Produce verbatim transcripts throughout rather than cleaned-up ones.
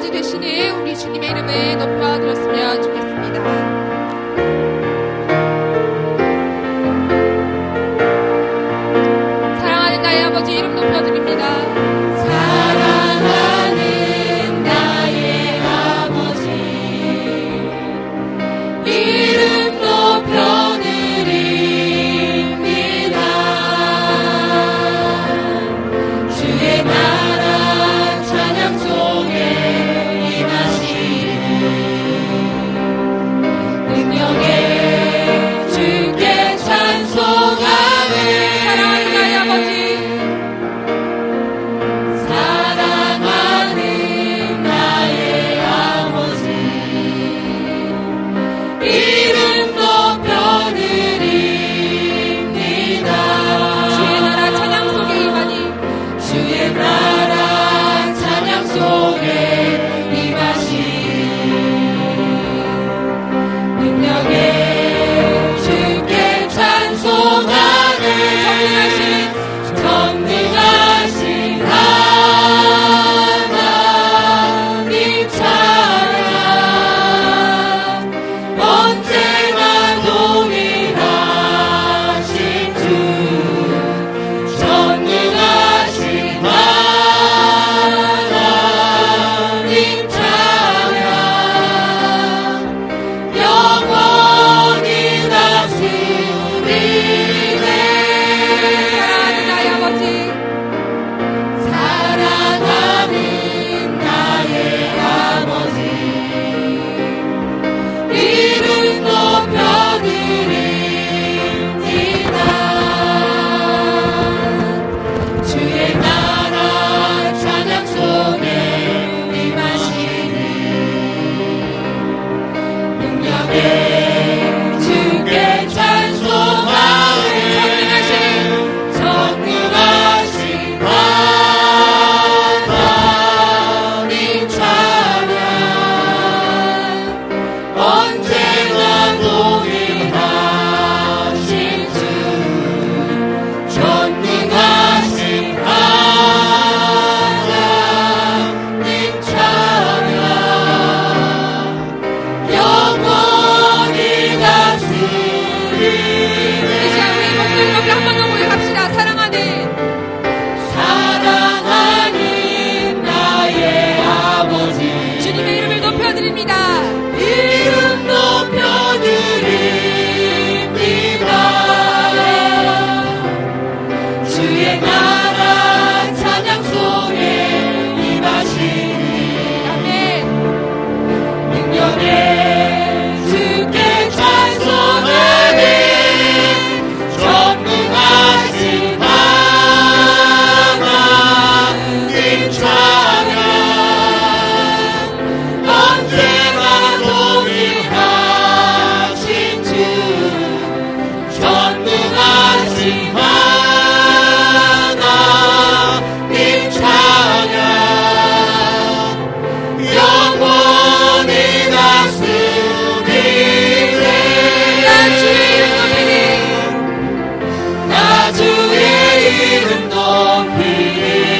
아버지 되시는 우리 주님의 이름을 높여드렸으면 좋겠습니다. 사랑하는 나의 아버지 이름 높여드립니다. 사랑하는 나의 아버지 이름 높여드립니다. 주의 나라 찬양 속에 임하시는 능력의 주께 찬송하네. 사랑하는 나의 아버지 사랑하는 나의 아버지 이름 높여드립니다. 주의 나라 찬양 속에 임하니 주의 나라 찬양 속에 임하시는 능력의 주께 찬송하네. 전능하신 하나님 찬양 언제나 동일하신 주 전능하신 하나님 찬양 영원히 다스리네. 사랑하는 나의 아버지 사랑하는 나의 아버지 이름 높여드립니다. 주의 나라 찬양 속에 임하시는 능력의 주께 찬송하네. 전능하신 하나님 찬양 언제나 동일하신 주 전능하신 하나님 찬양 영원히 다스리네. 이 시간 우리 목소리 높여 한 번 더 고백합시다. 사랑하는 사랑하는 나의 아버지 주님의 이름을 높여드립니다. 이름 높여드립니다. 주의 나라 찬양 속에 임하시는 아멘. 능력의 주께 찬송하네. 전능하신 하나님 찬양 언제나 동일하신 주 전능하신 하나님 찬양 영원히 다스리네. 나 주의 이름 높이니 나 주의 이름 높이니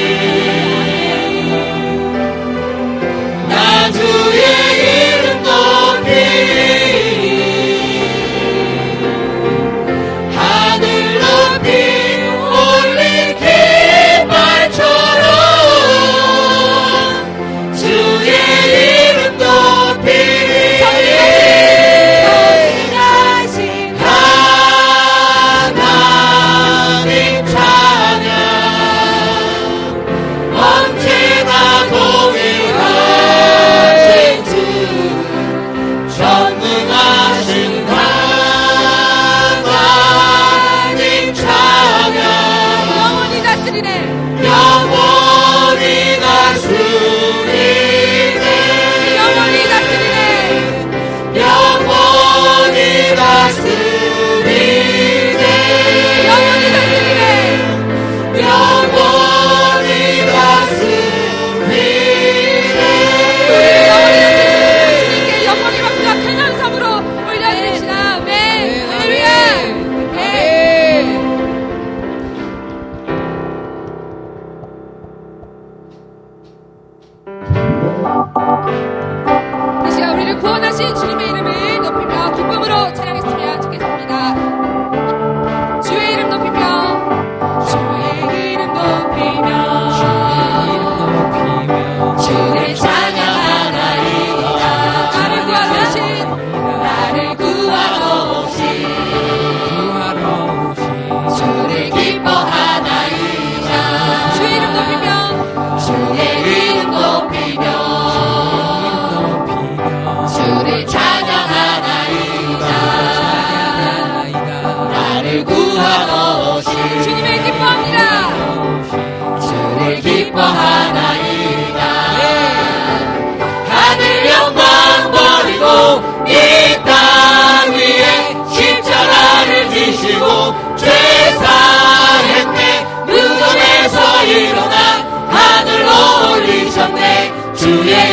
나 주의 이름 높이니 하늘 높이 올린 깃발처럼 주의 이름 높이니 전능하신 하나님 찬양 언제나 동일하신 주 전능하신 하나님 찬양 영원히 다스리네. 영원히 다스리네.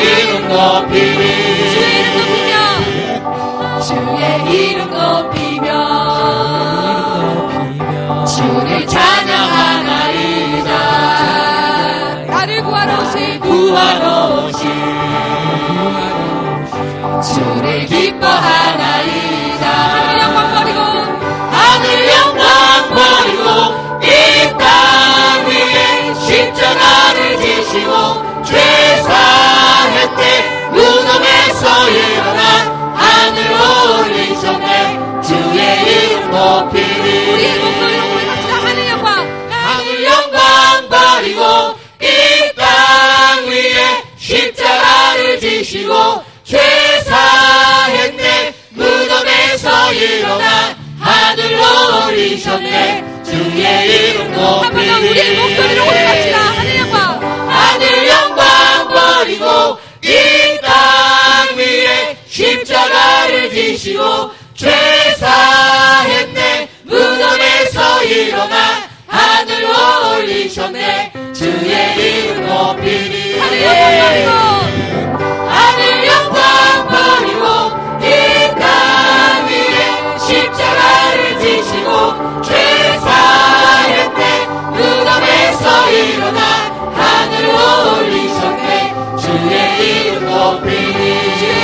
이름 높이리 주의 이름 높이며 주를 찬양하나이다. 나를 구하러 오신 구하러 오신 주를 기뻐하나이다. 하늘 영광 버리고 하늘 영광 버리고 이 땅 위에 십자가를 지시고 죄사했대. 무덤에서 일어나 하늘로 올리셨네. 주의 이름 높이리. 우리의 목소리로 고백합시다. 하늘 영광 하늘 영광 버리고 이 땅 위에 십자가를 지시고 죄사했네. 무덤에서 일어나 하늘로 올리셨네. 주의 이름 높이리. 한 번 더 우리의 목소리로 고백합시다. 하늘 영광 하늘 영광 버리고 이 땅 위에 십자가를 지시고 죄사했네. 무덤에서 일어나 하늘로 올리셨네. 주의 이름 높이리. 하늘 영광 버리고 하늘 영광 버리고 이 땅 위에 십자가를 지시고 죄사했네. 무덤에서 일어나 하늘로 올리셨네. 주의 이름 높이리.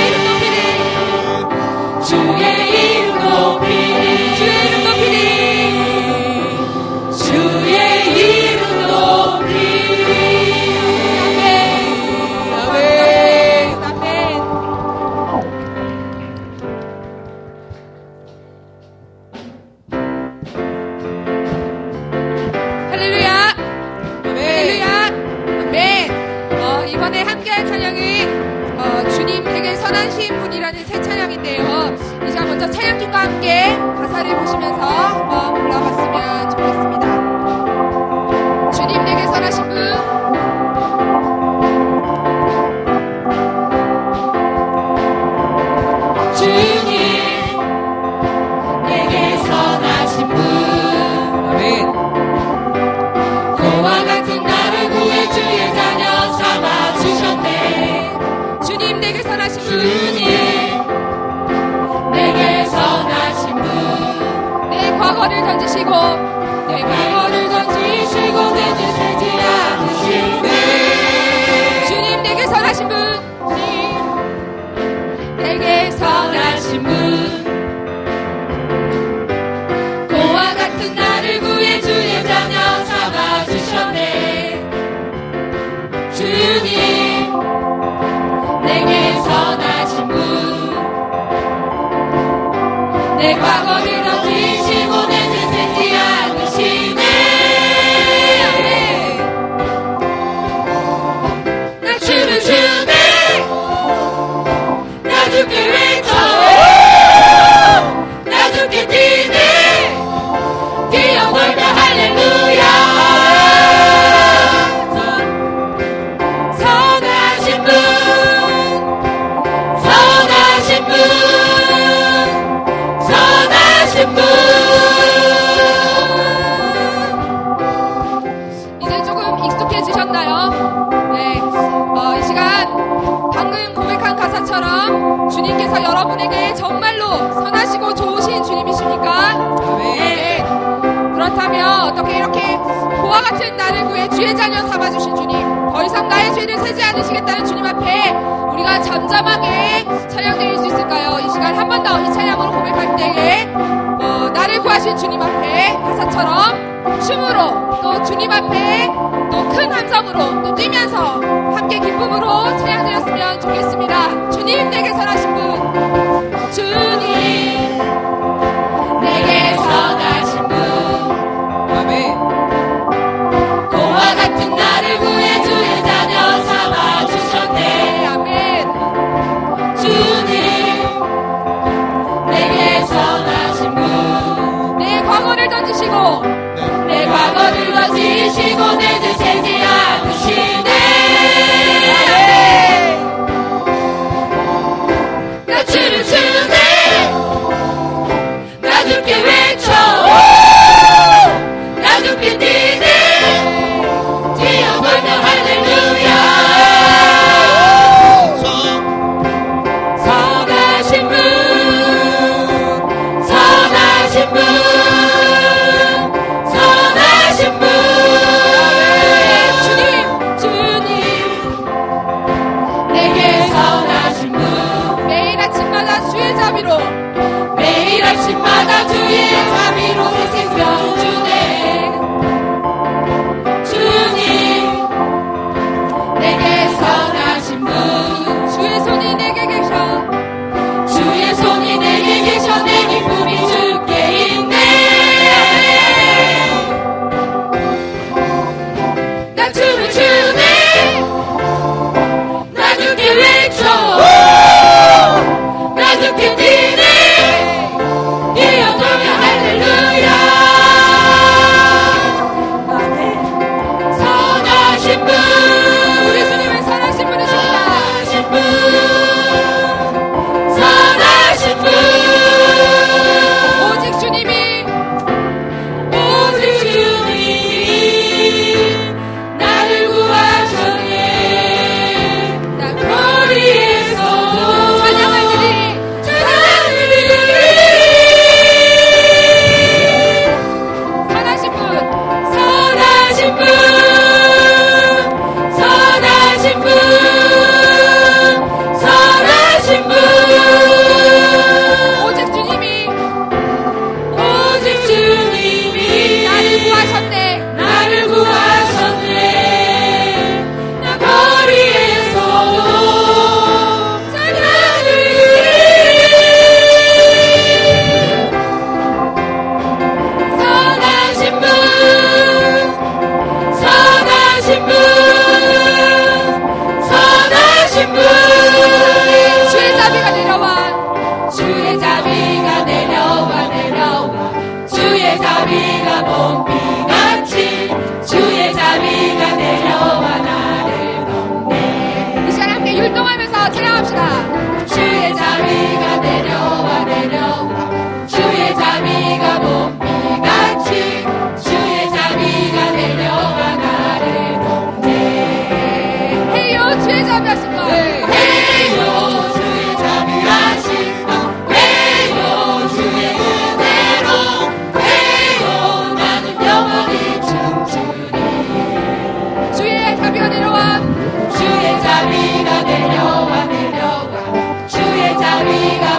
주의 이름 높이리. 주의 이름 높이리. 주의 이름 높이리. 아멘. 아멘. 할렐루야. 할렐루야. 아멘. 어, 이번에 함께할 찬양은 어, 주님 되게 선하신 분이라는 새 찬양인데요. 이 시간 먼저 찬양팀과 함께 가사를 보시면서 한번 불러봤으면 좋겠습니다. 주님 되게 선하신 분. 주님 내게 선하신 분. 아멘. 그와 같은 나를 구해 주의 자녀 삼아 주셨네. 주님 내게 선하신 분. 주님 내게 선하신 분. 내 과거를 던지시고 내 과거를 던지시고 내 죄 세지 않으시네. 주님 내게 선하신 분. 내게 선하신 분. 고와 같은 나를 구해 주의 자녀 삼아 주셨네. 주님 내게 선하신 분. 내 과거를 던지시고 내 죄 세지 않으시네. 나 주를 주네. 나 주께 외쳐. 나 주께 뛰네. 뛰어볼까 할렐루야. 선하신 분. 선하신 분. 선하신 분. 이제 조금 익숙해지셨나요? 네. 어, 이 시간 방금 고백한 가사처럼 주님께서 여러분에게 정말로 선하시고 좋으신 주님이십니까? 네. 그렇다면 어떻게 이렇게 고와 같은 나를 구해 주의 자녀 삼아주신 주님, 더 이상 나의 죄를 세지 않으시겠다는 주님 앞에 우리가 잠잠하게 찬양드릴 수 있을까요? 이 시간 한 번 더 이 찬양으로 고백할 때에 어, 나를 구하신 주님 앞에 가사처럼 춤으로 또 주님 앞에 또 큰 함성으로 또 뛰면서 함께 기쁨으로 찬양드렸으면 좋겠습니다. 주님 내게 선하신 분. 주님 내게 선하신 분. 아멘. 고와 같은 나를 구해 주의 자녀 삼아 주셨네. 아멘. 주님 내게 선하신 분. 내 과거를 던지시고 내 과거를 던지시고 내 죄 세지 않으시네. 내게 선하신 분 매일 아침마다 주의 자비로 매일 아침마다 주의 자비로 새 생명 주네 주님 내게 선하신 분 주의 손이 내게 계셔 주의 손이 내게 계셔 내 기쁨이 주께 있네 나 춤을 추네 나 주께 외쳐 나 주께 뛰네 뛰어들며 할렐루야 선하신 분 우리 주님은 선하신 분이십니다. 선하신 분 선하신 분 오직 주님이 오직 주님이 나를 구하셨네 나 거리에서 찬양을 드리리 찬양을 드리리 선하신 분 선하신 분 선하신 분 선하신 분 오직 주님이 오직 주님이 나를 구하셨네. 나를 구하셨네 나 거리에서 찬양을 선하신 분 선하신 분 선하신 분 주의 자비가 내려와 주의 자비가 내려와 내려와 주의 자비가 봄비같이 주의 자비가 내려와 나를 덮네 이 시간 함께 율동하면서 찬양합시다. 주의 자비가 내려와 내려와 주의 자비가 봄비같이 주의 자비가 내려와 나를 덮네 헤이요 주의 자비하신 것 해요 주의 자비하신 것 해요 주의 은혜로 해요 나는 영원히 춤추리 주의 자비가 내려와 주의 자비가 내려와 내려와 주의 자비가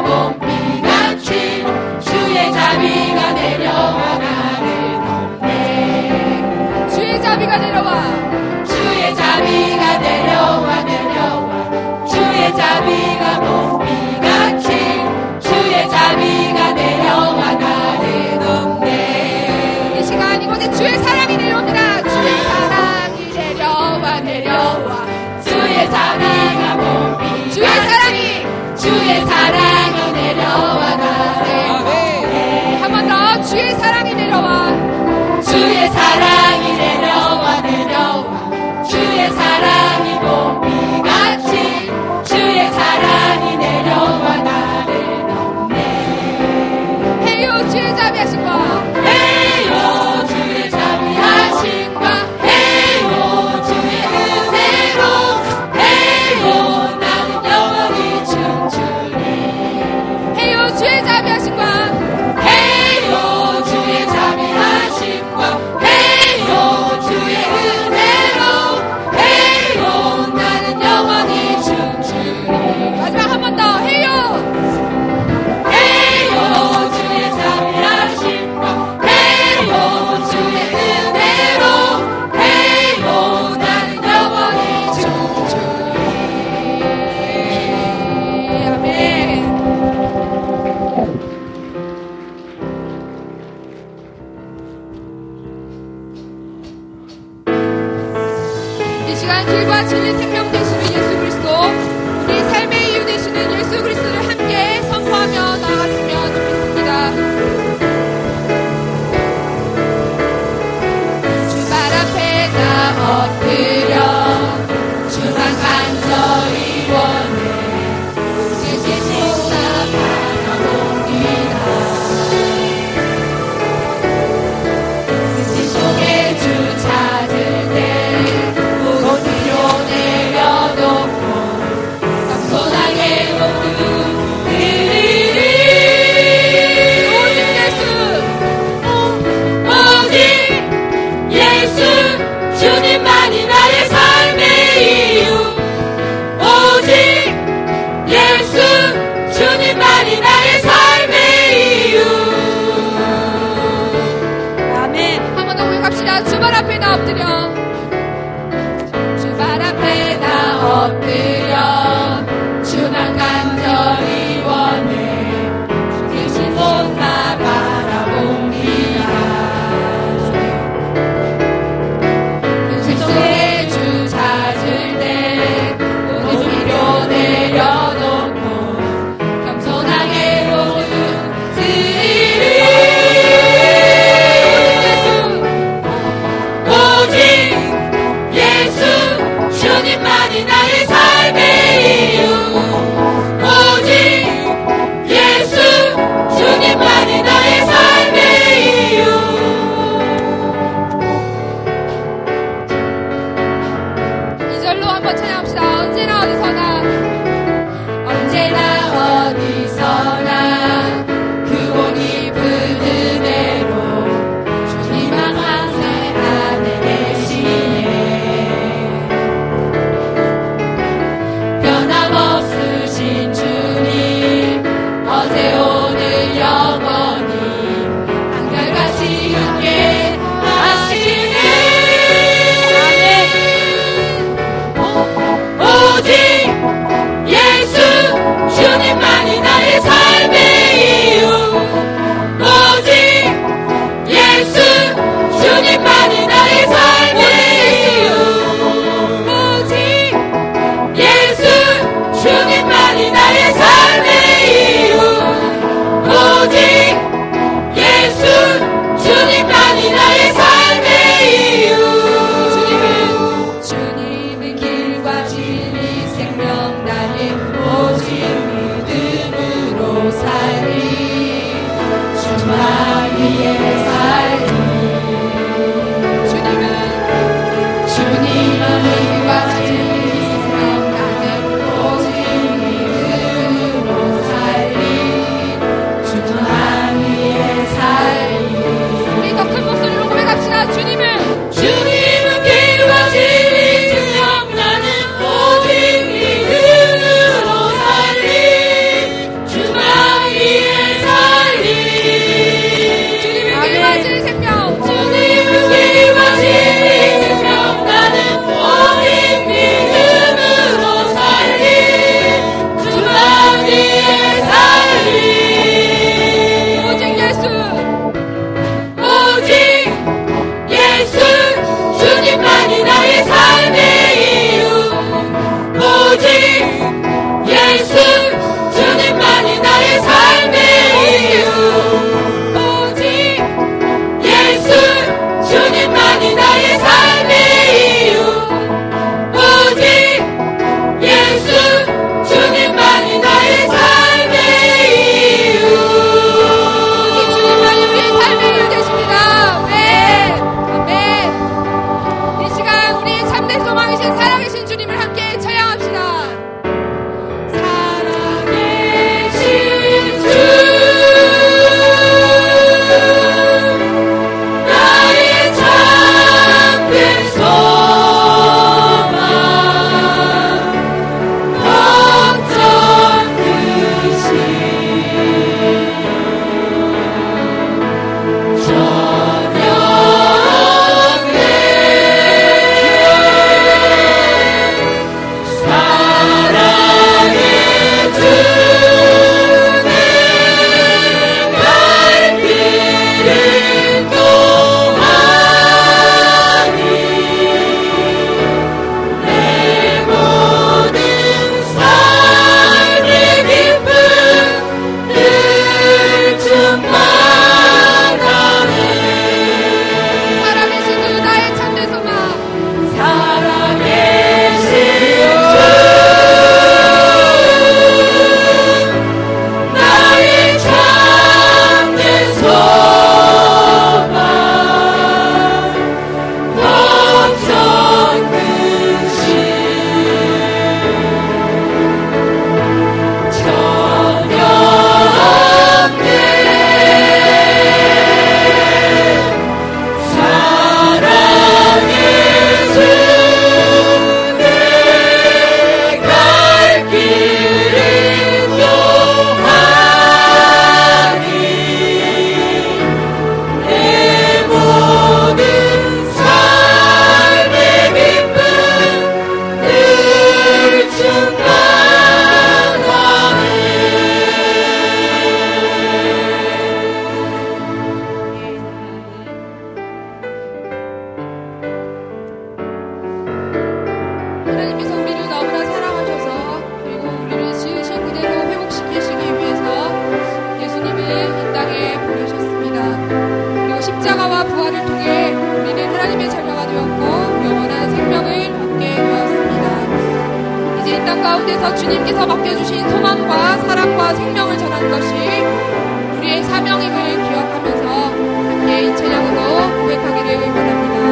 그저 주님께서 맡겨주신 소망과 사랑과 생명을 전하는 것이 우리의 사명임을 기억하면서 함께 이 찬양으로 고백하기를 원합니다.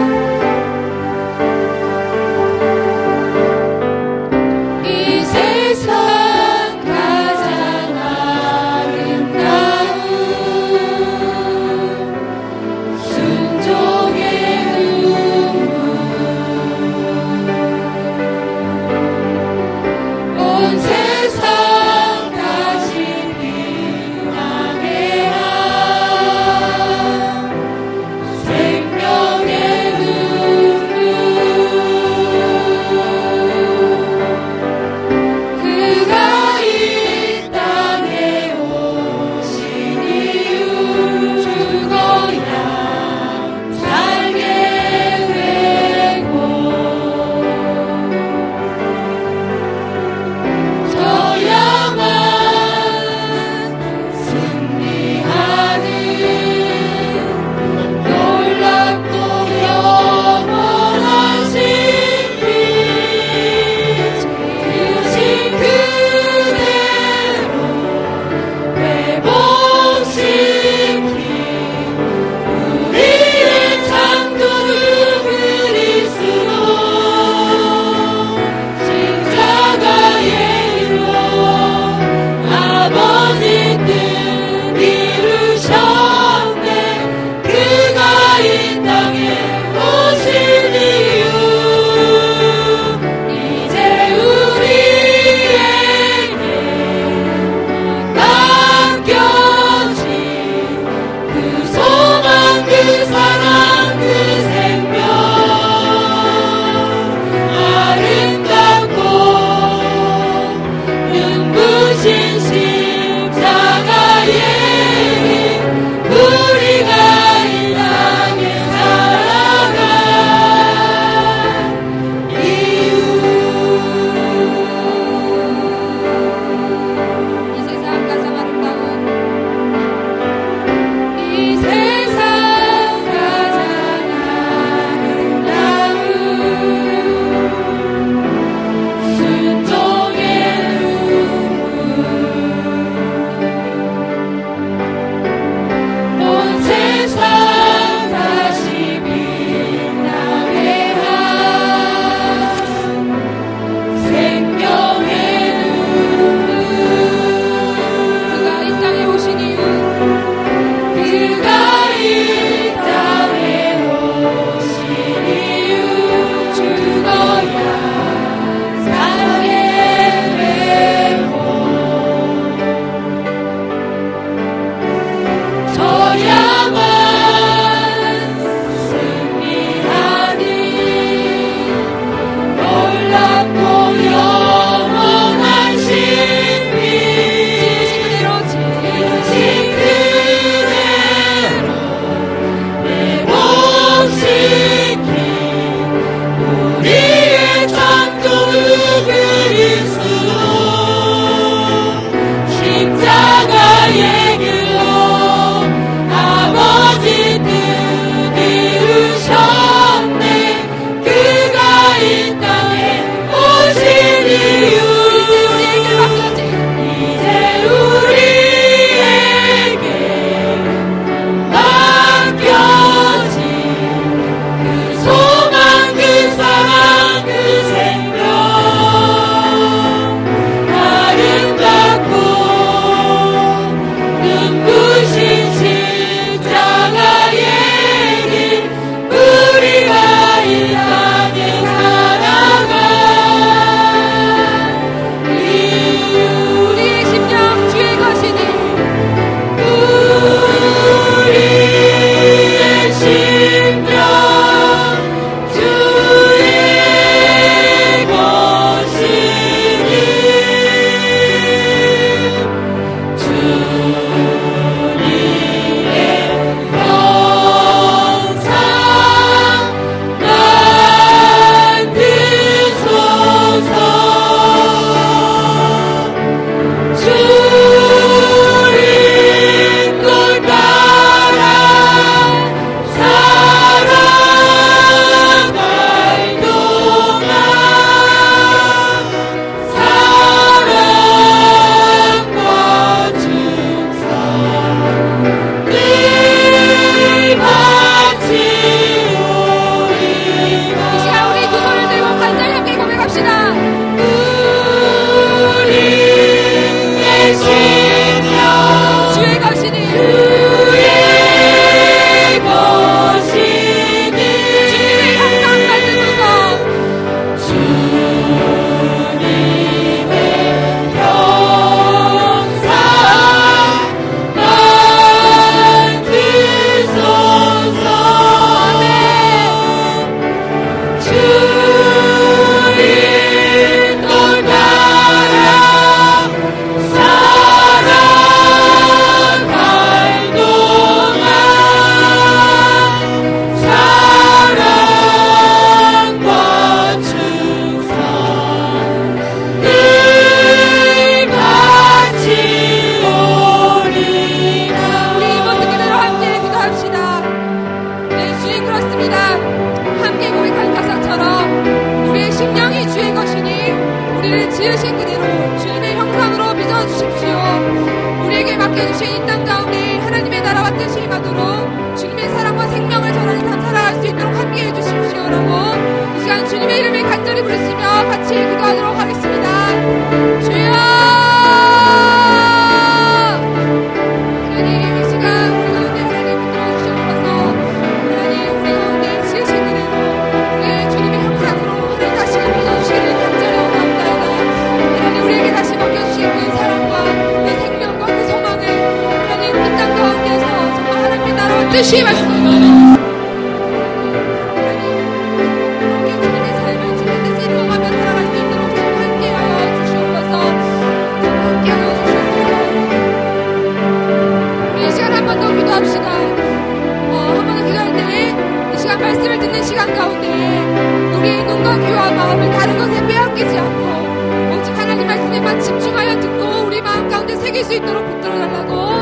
이 세상 반드시 말씀 말씀을 듣는 시간 가운데 우리의 눈과 귀와 마음을 다른 것에 빼앗기지 않고 오직 하나님 말씀에만 집중하여 듣고 우리 마음 가운데 새길 수 있도록 붙들어달라고